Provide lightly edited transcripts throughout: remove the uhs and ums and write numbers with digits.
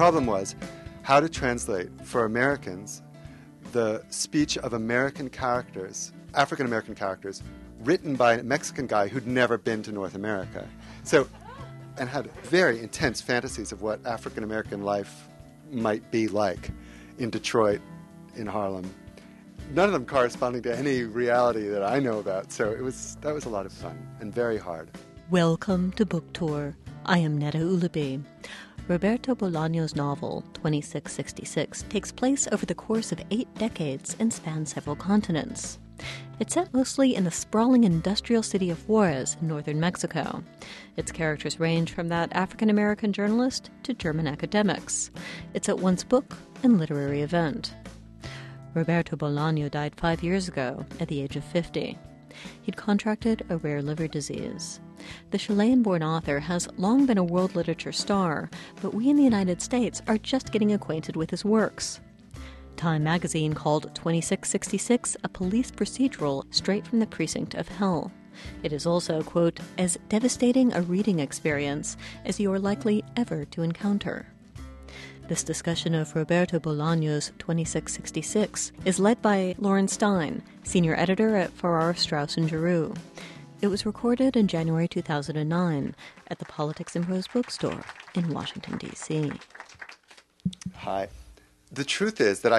problem was how to translate for Americans the speech of American characters, African American characters, written by a Mexican guy who'd never been to North America. So, and had very intense fantasies of what African American life might be like in Detroit, in Harlem. None of them corresponding to any reality that I know about. So that was a lot of fun and very hard. Welcome to Book Tour. I am Netta Ulubi. Roberto Bolaño's novel, 2666, takes place over the course of 8 decades and spans several continents. It's set mostly in the sprawling industrial city of Juarez in northern Mexico. Its characters range from that African-American journalist to German academics. It's at once book and literary event. Roberto Bolaño died 5 years ago at the age of 50. He'd contracted a rare liver disease. The Chilean-born author has long been a world literature star, but we in the United States are just getting acquainted with his works. Time magazine called 2666 a police procedural straight from the precinct of hell. It is also, quote, as devastating a reading experience as you are likely ever to encounter. This discussion of Roberto Bolaño's 2666 is led by Lauren Stein, senior editor at Farrar, Straus & Giroux. It was recorded in January 2009 at the Politics and Prose Bookstore in Washington, D.C. Hi. The truth is that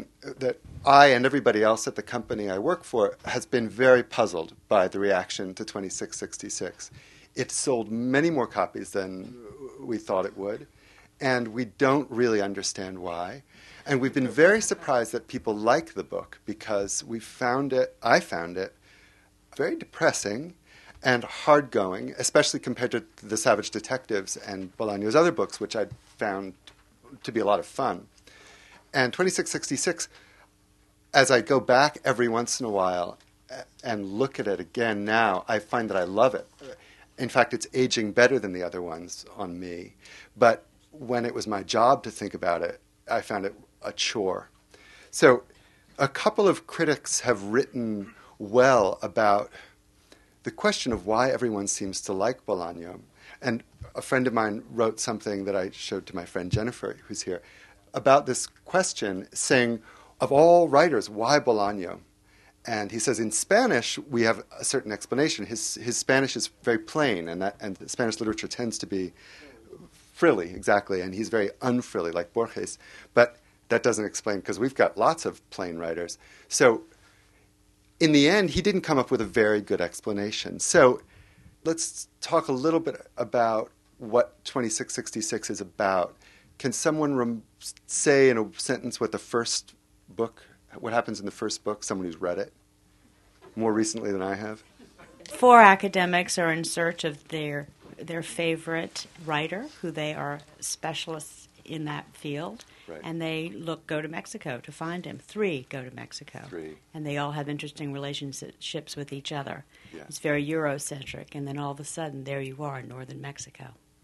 I and everybody else at the company I work for has been very puzzled by the reaction to 2666. It sold many more copies than we thought it would, and we don't really understand why. And we've been very surprised that people like the book because I found it very depressing and hard-going, especially compared to The Savage Detectives and Bolaño's other books, which I found to be a lot of fun. And 2666, as I go back every once in a while and look at it again now, I find that I love it. In fact, it's aging better than the other ones on me. But when it was my job to think about it, I found it a chore. So a couple of critics have written well about the question of why everyone seems to like Bolaño. And a friend of mine wrote something that I showed to my friend Jennifer, who's here, about this question, saying, of all writers, why Bolaño? And he says, in Spanish, we have a certain explanation. His Spanish is very plain, and Spanish literature tends to be frilly, exactly, and he's very unfrilly, like Borges. But that doesn't explain, because we've got lots of plain writers. So in the end, he didn't come up with a very good explanation. So let's talk a little bit about what 2666 is about. Can someone say in a sentence what happens in the first book, someone who's read it more recently than I have? 4 academics are in search of their favorite writer, who they are specialists in that field, right. And they go to Mexico to find him. 3 go to Mexico. 3. And they all have interesting relationships with each other. Yeah. It's very Eurocentric, and then all of a sudden, there you are in northern Mexico.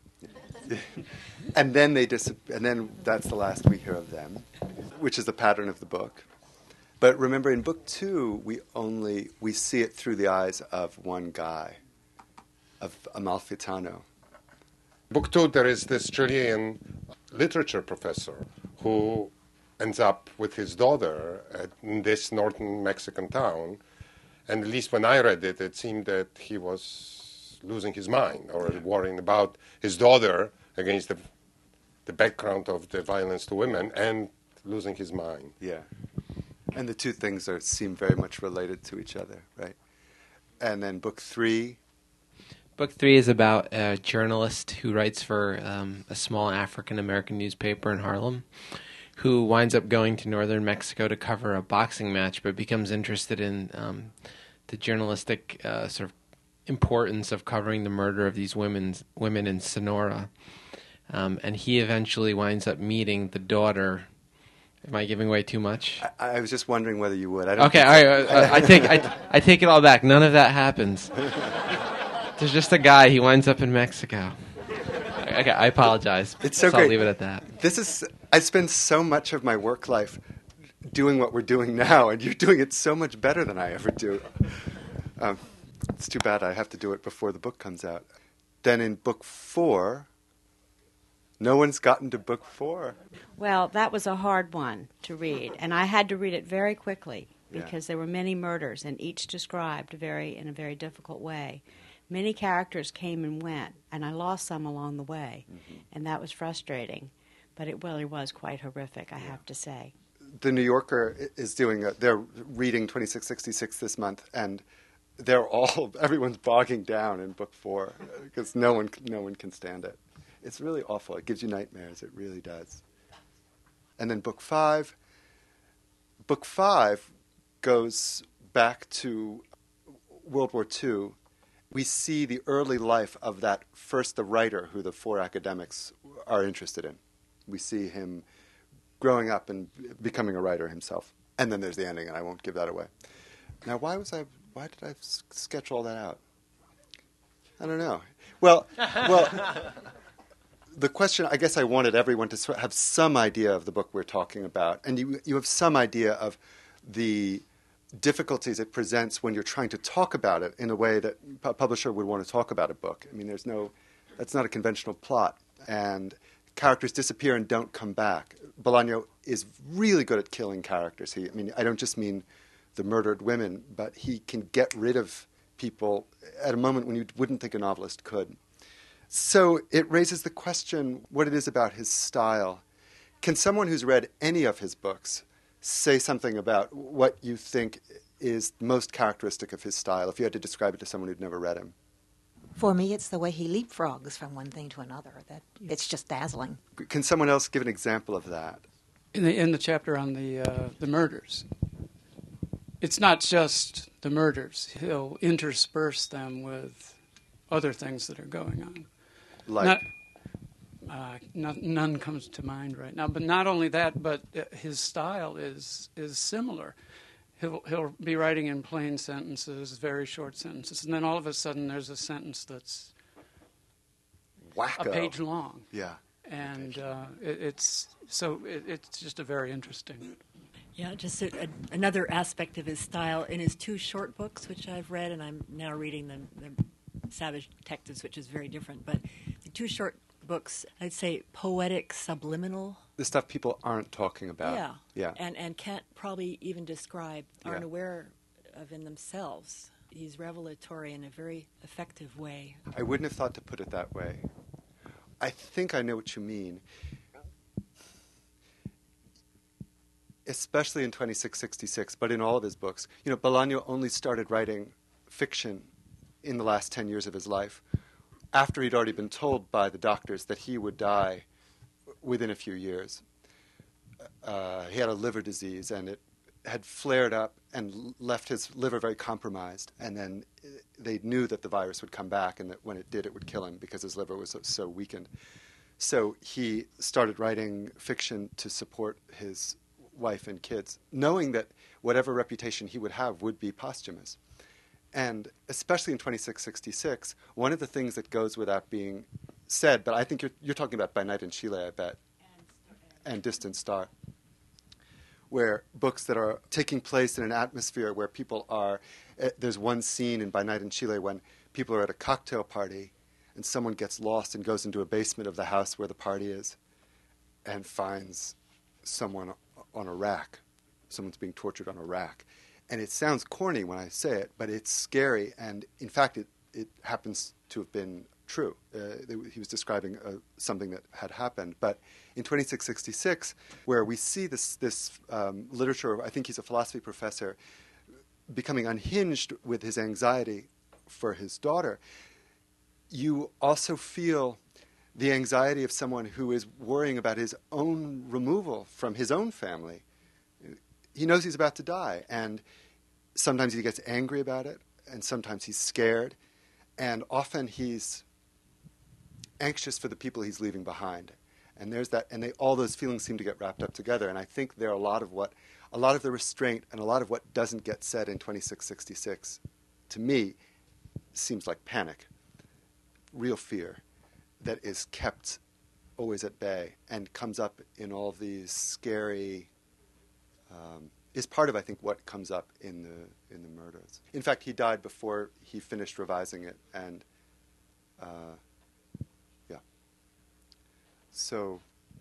And then and then that's the last we hear of them, which is the pattern of the book. But remember, in book 2, we see it through the eyes of one guy, of Amalfitano. Book 2, there is this Chilean literature professor who ends up with his daughter in this northern Mexican town. And at least when I read it, it seemed that he was losing his mind or worrying about his daughter against the background of the violence to women and losing his mind. Yeah. And the two things seem very much related to each other, right? And then book 3. Book 3 is about a journalist who writes for a small African-American newspaper in Harlem who winds up going to northern Mexico to cover a boxing match but becomes interested in the journalistic sort of importance of covering the murder of these women in Sonora. And he eventually winds up meeting the daughter. Am I giving away too much? I was just wondering whether you would. I take it all back. None of that happens. There's just a guy. He winds up in Mexico. Okay, I apologize. It's so great. I'll leave it at that. I spend so much of my work life doing what we're doing now, and you're doing it so much better than I ever do. It's too bad I have to do it before the book comes out. Then in book 4, No one's gotten to book 4. Well, that was a hard one to read, and I had to read it very quickly because there were many murders, and each described in a very difficult way. Many characters came and went, and I lost some along the way, and that was frustrating. But it really was quite horrific, I have to say. The New Yorker is they're reading 2666 this month, and everyone's bogging down in book 4 because no one can stand it. It's really awful. It gives you nightmares. It really does. And then book 5 goes back to World War II. We see the early life of the writer who the 4 academics are interested in. We see him growing up and becoming a writer himself. And then there's the ending, and I won't give that away. Now, why did I sketch all that out? I don't know. Well, the question, I guess I wanted everyone to have some idea of the book we're talking about. And you have some idea of the difficulties it presents when you're trying to talk about it in a way that a publisher would want to talk about a book. I mean, that's not a conventional plot. And characters disappear and don't come back. Bolaño is really good at killing characters. I don't just mean the murdered women, but he can get rid of people at a moment when you wouldn't think a novelist could. So it raises the question what it is about his style. Can someone who's read any of his books say something about what you think is most characteristic of his style, if you had to describe it to someone who'd never read him? For me, it's the way he leapfrogs from one thing to another. It's just dazzling. Can someone else give an example of that? In the chapter on the murders, it's not just the murders. He'll intersperse them with other things that are going on. Like? None comes to mind right now. But not only that, but his style is similar. He'll be writing in plain sentences, very short sentences, and then all of a sudden there's a sentence that's Wacko. a page long. Yeah. And it's just a very interesting. Yeah, just another aspect of his style in his 2 short books, which I've read, and I'm now reading the Savage Detectives, which is very different. But the 2 short books, I'd say poetic, subliminal. The stuff people aren't talking about. Yeah. And can't probably even describe, aren't aware of in themselves. He's revelatory in a very effective way. I wouldn't have thought to put it that way. I think I know what you mean. Especially in 2666, but in all of his books. Bolaño only started writing fiction in the last 10 years of his life after he'd already been told by the doctors that he would die within a few years. He had a liver disease, and it had flared up and left his liver very compromised. And then they knew that the virus would come back, and that when it did, it would kill him because his liver was so weakened. So he started writing fiction to support his wife and kids, knowing that whatever reputation he would have would be posthumous. And especially in 2666, one of the things that goes without being said, but I think you're talking about By Night in Chile, I bet, and Distant Star, where books that are taking place in an atmosphere where people are, there's one scene in By Night in Chile when people are at a cocktail party and someone gets lost and goes into a basement of the house where the party is and finds someone on a rack. Someone's being tortured on a rack. And it sounds corny when I say it, but it's scary. And in fact, it happens to have been true. He was describing something that had happened. But in 2666, where we see this literature, I think he's a philosophy professor, becoming unhinged with his anxiety for his daughter, you also feel the anxiety of someone who is worrying about his own removal from his own family. He knows he's about to die, and sometimes he gets angry about it, and sometimes he's scared, and often he's anxious for the people he's leaving behind. And there's that, and all those feelings seem to get wrapped up together. And I think there are a lot of the restraint and a lot of what doesn't get said in 2666, to me, seems like panic, real fear that is kept always at bay and comes up in all of these scary. Is part of, I think, what comes up in the murders. In fact, he died before he finished revising it, and so...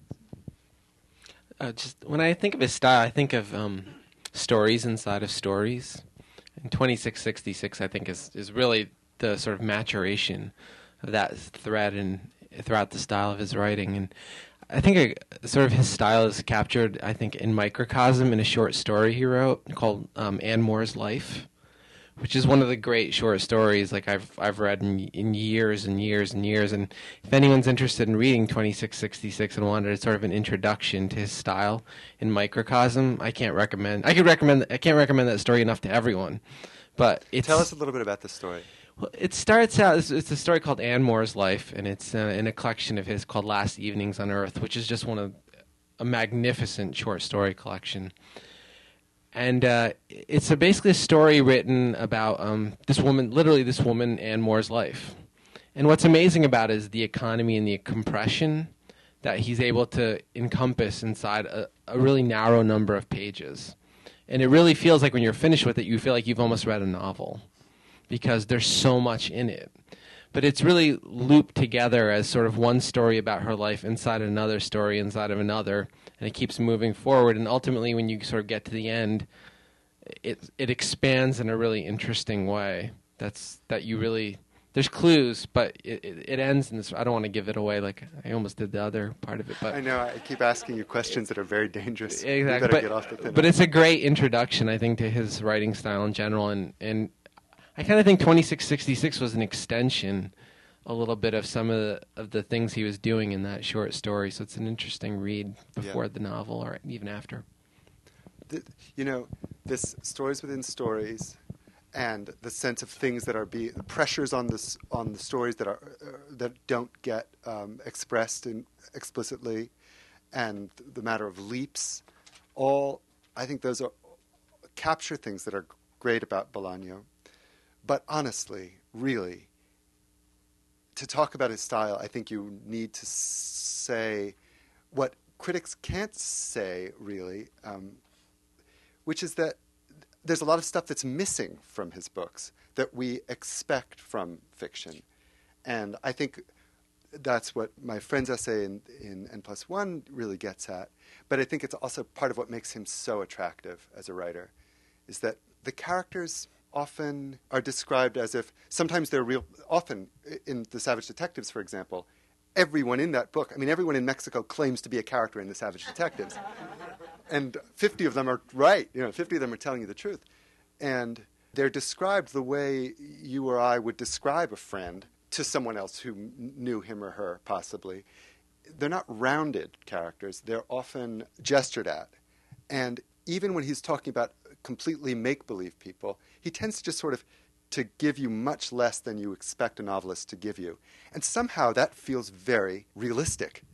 Just when I think of his style, I think of stories inside of stories. And 2666, I think, is really the sort of maturation of that thread and throughout the style of his writing. And I think sort of his style is captured, I think, in Microcosm in a short story he wrote called Anne Moore's Life, which is one of the great short stories like I've read in years and years and years. And if anyone's interested in reading 2666 and wanted sort of an introduction to his style in Microcosm, I can't recommend that story enough to everyone. But tell us a little bit about the story. Well, it starts out, it's a story called Anne Moore's Life, and it's in a collection of his called Last Evenings on Earth, which is just a magnificent short story collection. And it's basically a story written about this woman, Anne Moore's life. And what's amazing about it is the economy and the compression that he's able to encompass inside a really narrow number of pages. And it really feels like when you're finished with it, you feel like you've almost read a novel because there's so much in it. But it's really looped together as sort of one story about her life inside another story inside of another, and it keeps moving forward. And ultimately, when you sort of get to the end, it expands in a really interesting way. There's clues, but it ends in this. I don't want to give it away like I almost did the other part of it. But I know I keep asking you questions that are very dangerous. Exactly. You better get off the thin but it's a great introduction, I think, to his writing style in general, and I kind of think 2666 was an extension a little bit of some of the things he was doing in that short story. So it's an interesting read before the novel or even after. This stories within stories, and the sense of things that are the pressures on the stories that don't get expressed explicitly, and the matter of leaps. I think those capture things that are great about Bolaño. But honestly, really, to talk about his style, I think you need to say what critics can't say, really, which is that there's a lot of stuff that's missing from his books that we expect from fiction. And I think that's what my friend's essay in N+1 really gets at. But I think it's also part of what makes him so attractive as a writer, is that the characters often are described as if sometimes they're real. Often in The Savage Detectives, for example, everyone in that book, everyone in Mexico claims to be a character in The Savage Detectives. And 50 of them are right. 50 of them are telling you the truth. And they're described the way you or I would describe a friend to someone else who knew him or her, possibly. They're not rounded characters. They're often gestured at. And even when he's talking about completely make-believe people, he tends to just sort of to give you much less than you expect a novelist to give you. And somehow that feels very realistic.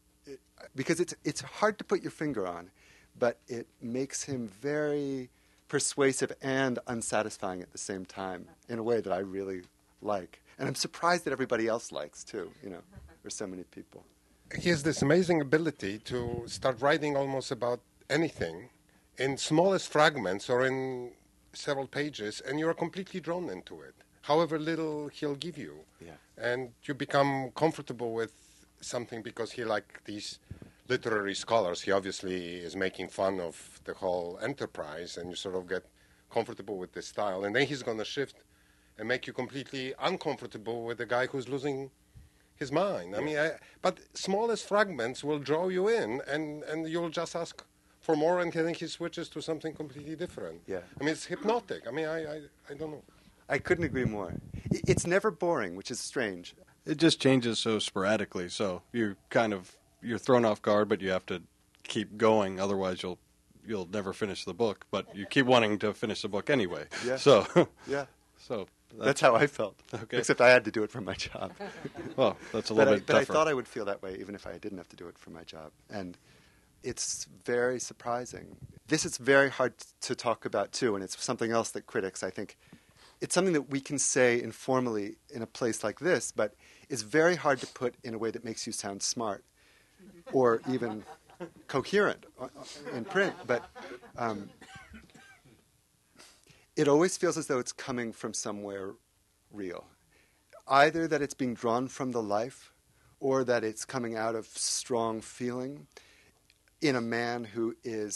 Because it's hard to put your finger on, but it makes him very persuasive and unsatisfying at the same time in a way that I really like. And I'm surprised that everybody else likes, too, there's so many people. He has this amazing ability to start writing almost about anything in smallest fragments or in several pages, and you're completely drawn into it, however little he'll give you. Yeah. And you become comfortable with something because he, like these literary scholars, he obviously is making fun of the whole enterprise, and you sort of get comfortable with this style. And then he's going to shift and make you completely uncomfortable with the guy who's losing his mind. But smallest fragments will draw you in, and you'll just ask for more, and I think he switches to something completely different. Yeah. It's hypnotic. I don't know. I couldn't agree more. It's never boring, which is strange. It just changes so sporadically, so you're thrown off guard, but you have to keep going, otherwise you'll never finish the book, but you keep wanting to finish the book anyway. Yeah. So that's how I felt. Okay. Except I had to do it for my job. Well, that's a little bit tougher. But I thought I would feel that way even if I didn't have to do it for my job. And it's very surprising. This is very hard to talk about, too, and it's something else that critics, I think, it's something that we can say informally in a place like this, but it's very hard to put in a way that makes you sound smart or even coherent in print. But it always feels as though it's coming from somewhere real. Either that it's being drawn from the life, or that it's coming out of strong feeling in a man who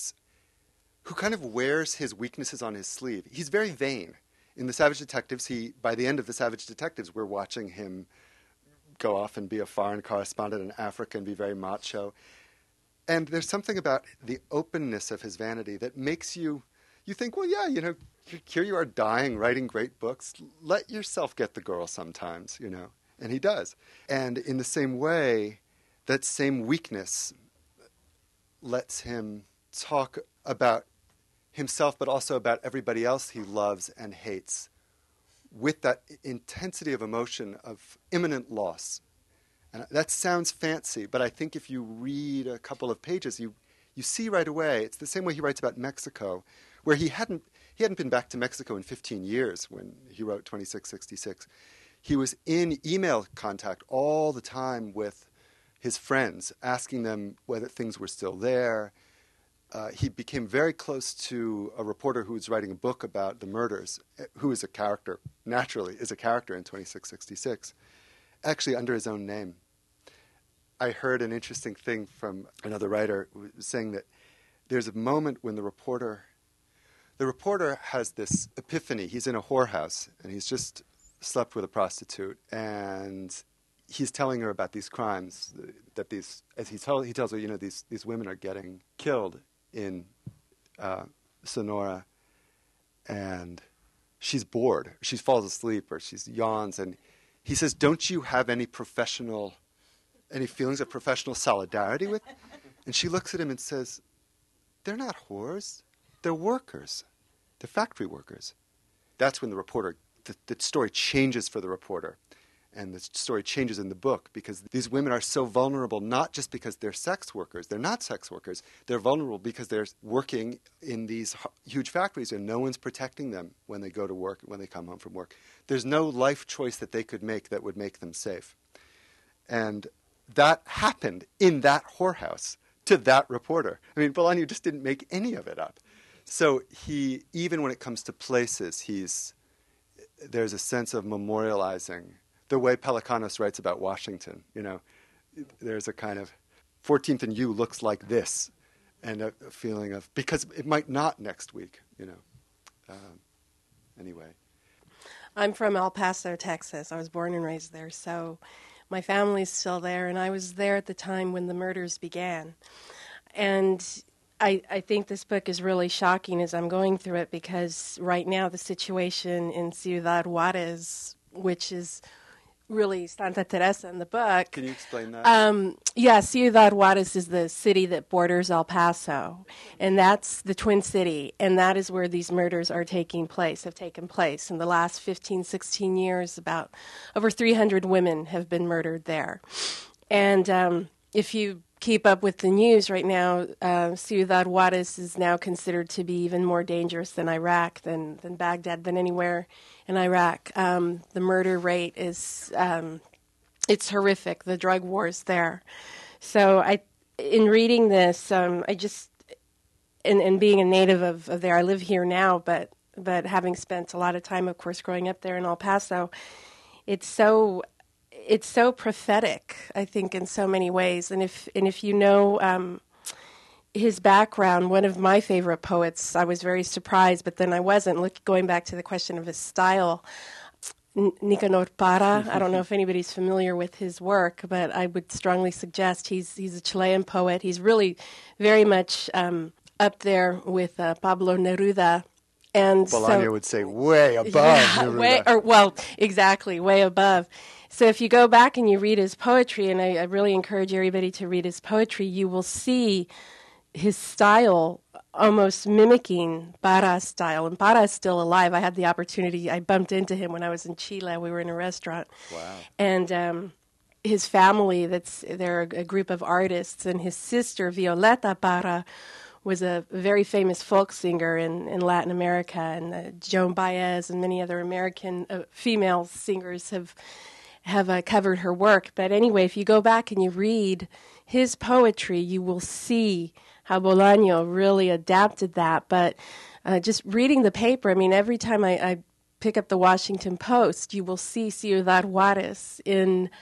kind of wears his weaknesses on his sleeve. He's very vain. In The Savage Detectives, by the end of The Savage Detectives, we're watching him go off and be a foreign correspondent in Africa and be very macho. And there's something about the openness of his vanity that makes you think, well, yeah, here you are dying, writing great books. Let yourself get the girl sometimes, And he does. And in the same way, that same weakness lets him talk about himself, but also about everybody else he loves and hates, with that intensity of emotion of imminent loss. And that sounds fancy, but I think if you read a couple of pages, you see right away, it's the same way he writes about Mexico, where he hadn't been back to Mexico in 15 years when he wrote 2666. He was in email contact all the time with his friends, asking them whether things were still there. He became very close to a reporter who was writing a book about the murders, who is a character, naturally, is a character in 2666, actually under his own name. I heard an interesting thing from another writer who was saying that there's a moment when the reporter has this epiphany. He's in a whorehouse, and he's just slept with a prostitute, and he's telling her about these crimes, that he tells her, these women are getting killed in Sonora, and she's bored. She falls asleep or she yawns, and he says, "Don't you have any feelings of professional solidarity with?" And she looks at him and says, "They're not whores. They're workers. They're factory workers." That's when the story changes for the reporter. And the story changes in the book because these women are so vulnerable, not just because they're sex workers. They're not sex workers. They're vulnerable because they're working in these huge factories and no one's protecting them when they go to work, when they come home from work. There's no life choice that they could make that would make them safe. And that happened in that whorehouse to that reporter. I mean, Bolaño just didn't make any of it up. So even when it comes to places, there's a sense of memorializing. The way Pelecanos writes about Washington, there's a kind of 14th and U looks like this, and a feeling of, because it might not next week, Anyway. I'm from El Paso, Texas. I was born and raised there, so my family's still there, and I was there at the time when the murders began. And I think this book is really shocking as I'm going through it because right now the situation in Ciudad Juarez, which is really Santa Teresa in the book. Can you explain that? Ciudad Juarez is the city that borders El Paso, and that's the Twin City, and that is where these murders have taken place. In the last 15, 16 years, about over 300 women have been murdered there. And if you keep up with the news right now, Ciudad Juarez is now considered to be even more dangerous than Iraq, than Baghdad, than anywhere in Iraq. The murder rate is, it's horrific, the drug wars there. So in reading this, I just, and being a native of there, I live here now, but having spent a lot of time, of course, growing up there in El Paso, it's so prophetic, I think, in so many ways. And if you know his background, one of my favorite poets, I was very surprised, but then I wasn't. Going back to the question of his style, Nicanor Parra, I don't know if anybody's familiar with his work, but I would strongly suggest he's a Chilean poet. He's really very much up there with Pablo Neruda. And Bolaño would say way above Neruda. Exactly, way above. So if you go back and you read his poetry, and I really encourage everybody to read his poetry, you will see his style almost mimicking Parra's style. And Parra is still alive. I had the opportunity, I bumped into him when I was in Chile. We were in a restaurant. Wow. And his family, they're a group of artists, and his sister, Violeta Parra, was a very famous folk singer in Latin America, and Joan Baez and many other American female singers have covered her work. But anyway, if you go back and you read his poetry, you will see how Bolaño really adapted that. But just reading the paper, I mean, every time I pick up the Washington Post, you will see Ciudad Juarez in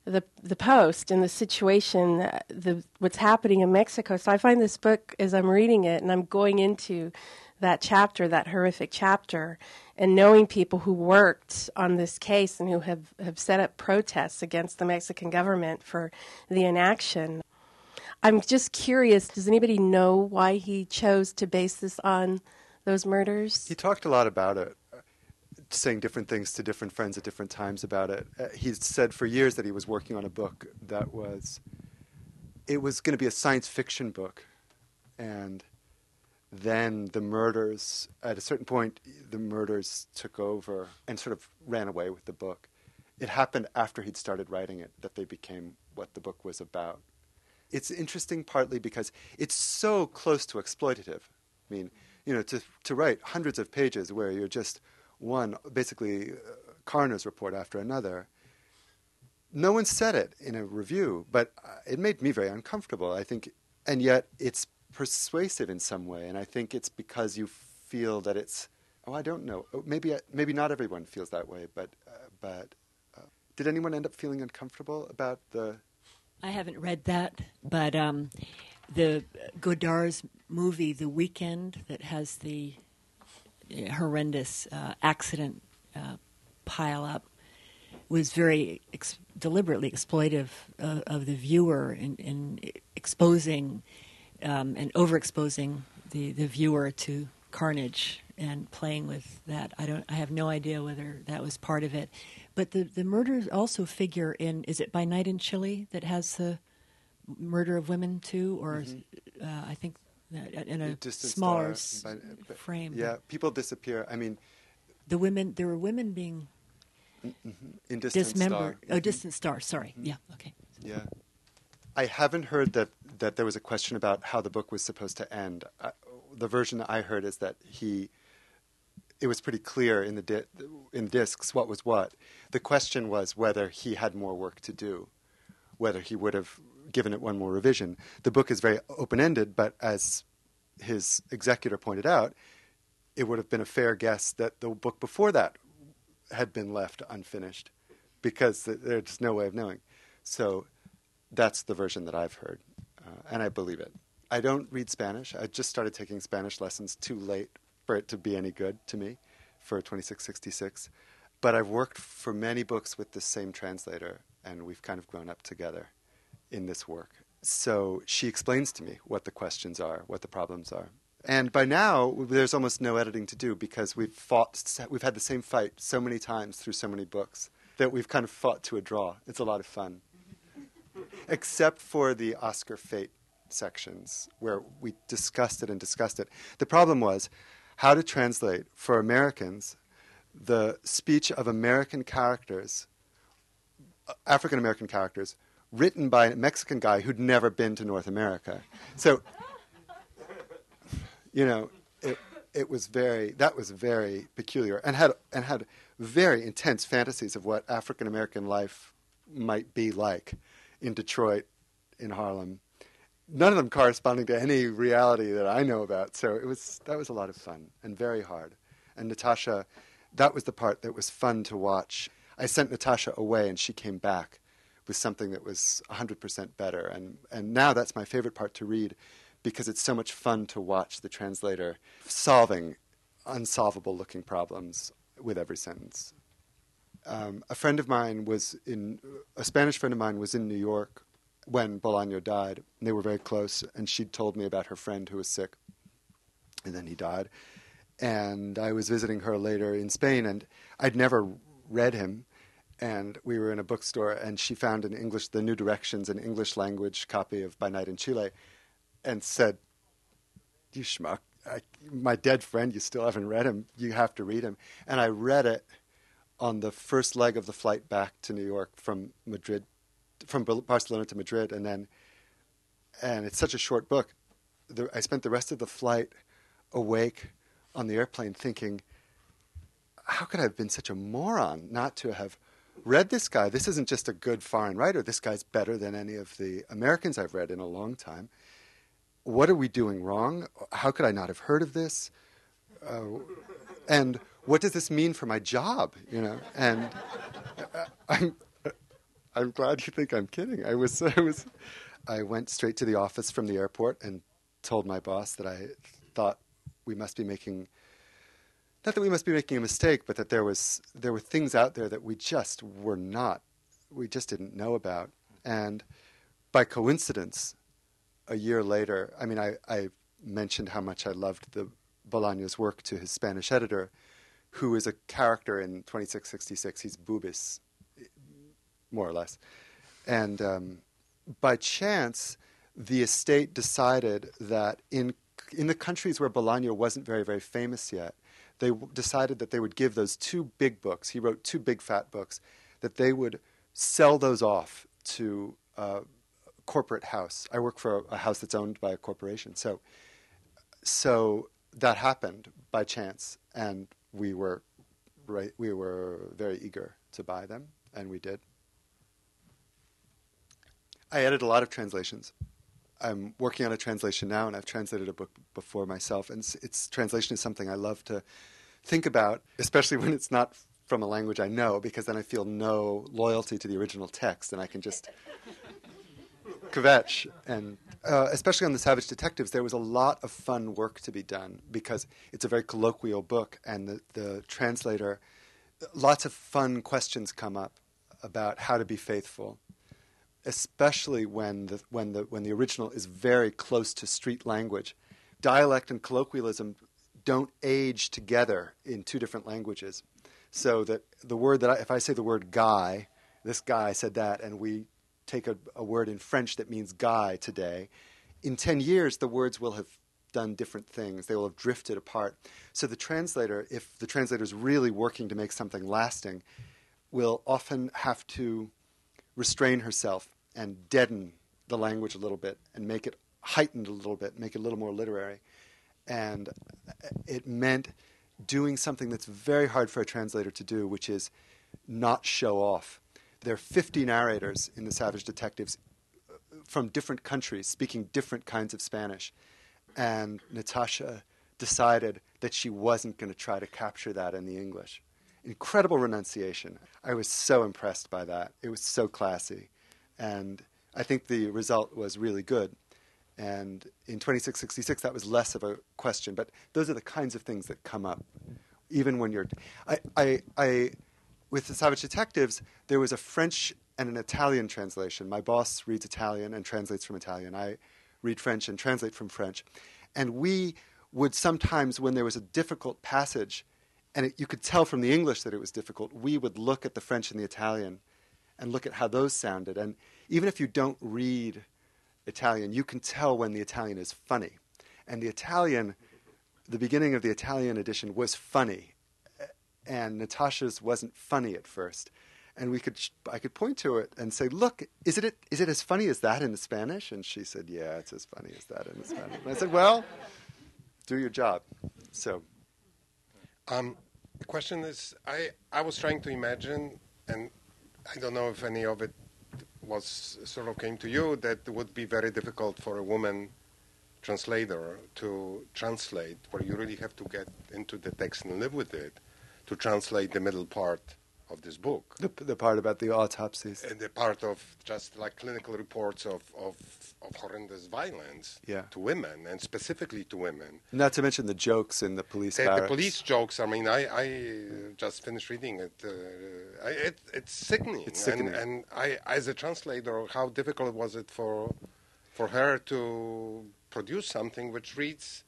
the Post and the situation, what's happening in Mexico. So I find this book, as I'm reading it, and I'm going into that chapter, that horrific chapter, and knowing people who worked on this case and who have set up protests against the Mexican government for the inaction. I'm just curious, does anybody know why he chose to base this on those murders? He talked a lot about it, saying different things to different friends at different times about it. He said for years that he was working on a book that was going to be a science fiction book. And then the murders, at a certain point, the murders took over and sort of ran away with the book. It happened after he'd started writing it that they became what the book was about. It's interesting partly because it's so close to exploitative. I mean, to write hundreds of pages where you're just one, basically, coroner's report after another. No one said it in a review, but it made me very uncomfortable, I think. And yet it's persuasive in some way, and I think it's because you feel that it's, I don't know, maybe not everyone feels that way, but did anyone end up feeling uncomfortable about the... I haven't read that, but the Godard's movie, The Weekend, that has the horrendous accident pile up, was very deliberately exploitive of the viewer in exposing and overexposing the viewer to carnage and playing with that. I have no idea whether that was part of it. But the murders also figure in, is it By Night in Chile that has the murder of women too? Or I think in a smaller frame. Yeah, people disappear. I mean... there were women being in dismembered. Oh, Distant Star, sorry. Yeah, okay. Yeah. I haven't heard that there was a question about how the book was supposed to end. The version I heard is that it was pretty clear in in discs what was what. The question was whether he had more work to do, whether he would have given it one more revision. The book is very open-ended, but as his executor pointed out, it would have been a fair guess that the book before that had been left unfinished, because there's no way of knowing. So that's the version that I've heard, and I believe it. I don't read Spanish. I just started taking Spanish lessons too late for it to be any good to me for 2666. But I've worked for many books with the same translator, and we've kind of grown up together in this work. So she explains to me what the questions are, what the problems are. And by now, there's almost no editing to do, because we've had the same fight so many times through so many books that we've kind of fought to a draw. It's a lot of fun. Except for the Oscar Fate sections, where we discussed it. The problem was how to translate for Americans the speech of American characters, African-American characters, written by a Mexican guy who'd never been to North America. So, that was very peculiar, and had very intense fantasies of what African-American life might be like in Detroit, in Harlem. None of them corresponding to any reality that I know about. So that was a lot of fun and very hard. And Natasha, that was the part that was fun to watch. I sent Natasha away, and she came back with something that was 100% better. And now that's my favorite part to read, because it's so much fun to watch the translator solving unsolvable-looking problems with every sentence. A Spanish friend of mine was in New York when Bolaño died, and they were very close, and she'd told me about her friend who was sick, and then he died. And I was visiting her later in Spain, and I'd never read him, and we were in a bookstore, and she found in English the New Directions, an English language copy of By Night in Chile, and said, "You schmuck, my dead friend, you still haven't read him. You have to read him." And I read it on the first leg of the flight back to New York from Barcelona to Madrid, and it's such a short book. I spent the rest of the flight awake on the airplane thinking, how could I have been such a moron not to have read this guy? This isn't just a good foreign writer. This guy's better than any of the Americans I've read in a long time. What are we doing wrong? How could I not have heard of this? And what does this mean for my job? And I'm glad you think I'm kidding. I went straight to the office from the airport and told my boss that I thought we must be making, not that we must be making a mistake, but that there were things out there that we just didn't know about. And by coincidence, a year later, I mean, I mentioned how much I loved the Bolaño's work to his Spanish editor, who is a character in 2666. He's Bubis, more or less. And by chance, the estate decided that in the countries where Bolaño wasn't very, very famous yet, they decided that they would give those two big books. He wrote two big fat books, that they would sell those off to a corporate house. I work for a house that's owned by a corporation. So that happened by chance, and we were very eager to buy them, and we did. I edit a lot of translations. I'm working on a translation now, and I've translated a book before myself, and its translation is something I love to think about, especially when it's not from a language I know, because then I feel no loyalty to the original text, and I can just kvetch. And especially on The Savage Detectives, there was a lot of fun work to be done, because it's a very colloquial book, and the translator, lots of fun questions come up about how to be faithful, especially when the original is very close to street language. Dialect and colloquialism don't age together in two different languages. So that the word if I say the word guy, this guy said that, and we take a word in French that means guy today, in 10 years the words will have done different things. They will have drifted apart. So the translator, if the translator is really working to make something lasting, will often have to restrain herself and deaden the language a little bit and make it heightened a little bit, make it a little more literary. And it meant doing something that's very hard for a translator to do, which is not show off. There are 50 narrators in The Savage Detectives from different countries speaking different kinds of Spanish. And Natasha decided that she wasn't going to try to capture that in the English. Incredible renunciation. I was so impressed by that. It was so classy. And I think the result was really good. And in 2666, that was less of a question. But those are the kinds of things that come up, even when you're... With The Savage Detectives, there was a French and an Italian translation. My boss reads Italian and translates from Italian. I read French and translate from French. And we would sometimes, when there was a difficult passage, and you could tell from the English that it was difficult, we would look at the French and the Italian and look at how those sounded. And even if you don't read Italian, you can tell when the Italian is funny. And the beginning of the Italian edition was funny, and Natasha's wasn't funny at first. And I could point to it and say, "Look, is it as funny as that in the Spanish?" And she said, "Yeah, it's as funny as that in the Spanish." And I said, "Well, do your job." So, the question is, I was trying to imagine, and I don't know if any of it was sort of came to you, that it would be very difficult for a woman translator to translate, where you really have to get into the text and live with it, to translate the middle part of this book. The part about the autopsies. And the part of just like clinical reports of horrendous violence to women, and specifically to women. Not to mention the jokes in the police barracks. The police jokes, I mean, I just finished reading it. It's sickening. It's sickening. And I, as a translator, how difficult was it for her to produce something which reads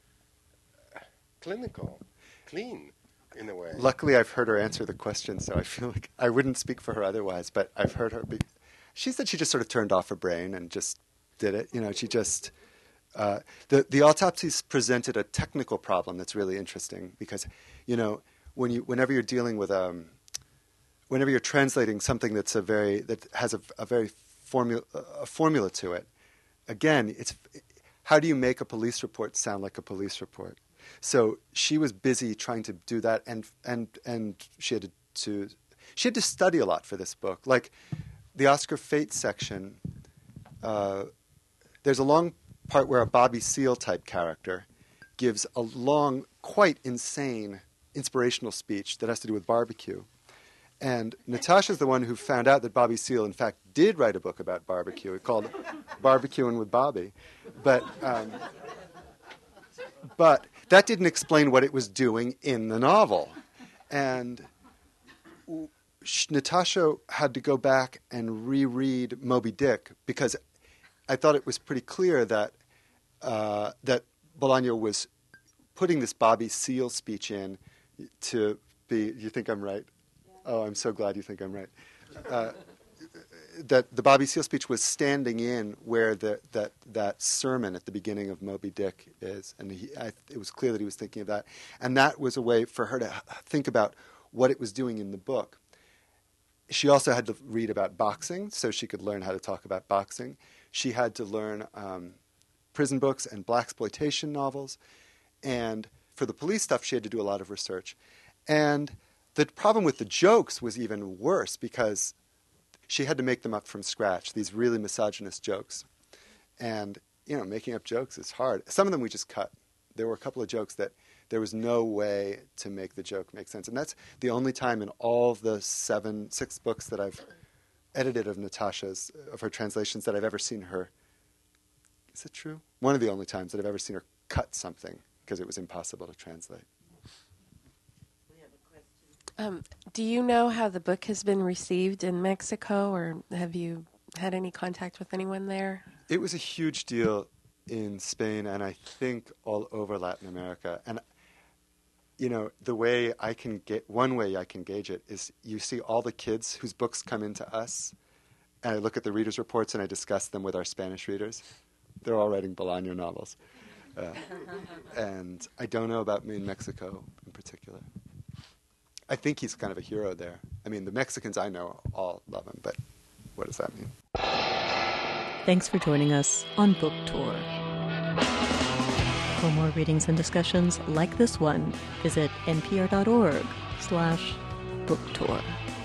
clinical, clean, in a way. Luckily, I've heard her answer the question, so I feel like I wouldn't speak for her otherwise, but I've heard her. She said she just sort of turned off her brain and just did it. You know, she just... the autopsies presented a technical problem that's really interesting because, you know, whenever you're dealing with... whenever you're translating something that has a very formula to it, again, it's how do you make a police report sound like a police report? So she was busy trying to do that, and she had to study a lot for this book. Like the Oscar Fate section, there's a long part where a Bobby Seale type character gives a long, quite insane, inspirational speech that has to do with barbecue. And Natasha's the one who found out that Bobby Seale, in fact, did write a book about barbecue. It called Barbecuing with Bobby. But that didn't explain what it was doing in the novel. And Natasha had to go back and reread Moby Dick because I thought it was pretty clear that that Bolaño was putting this Bobby Seale speech in to be. You think I'm right? Oh, I'm so glad you think I'm right. That the Bobby Seale speech was standing in where that sermon at the beginning of Moby Dick is, and it was clear that he was thinking of that, and that was a way for her to think about what it was doing in the book. She also had to read about boxing, so she could learn how to talk about boxing. She had to learn prison books and blaxploitation novels, and for the police stuff, she had to do a lot of research. And the problem with the jokes was even worse because she had to make them up from scratch, these really misogynist jokes. And, making up jokes is hard. Some of them we just cut. There were a couple of jokes that there was no way to make the joke make sense. And that's the only time in all the 6 books that I've edited of Natasha's, of her translations, that I've ever seen her. Is it true? One of the only times that I've ever seen her cut something because it was impossible to translate. Do you know how the book has been received in Mexico, or have you had any contact with anyone there? It was a huge deal in Spain, and I think all over Latin America. And, the way one way I can gauge it is you see all the kids whose books come into us, and I look at the readers' reports and I discuss them with our Spanish readers. They're all writing Bolaño novels. And I don't know about me in Mexico in particular. I think he's kind of a hero there. I mean, the Mexicans I know all love him, but what does that mean? Thanks for joining us on Book Tour. For more readings and discussions like this one, visit npr.org/booktour.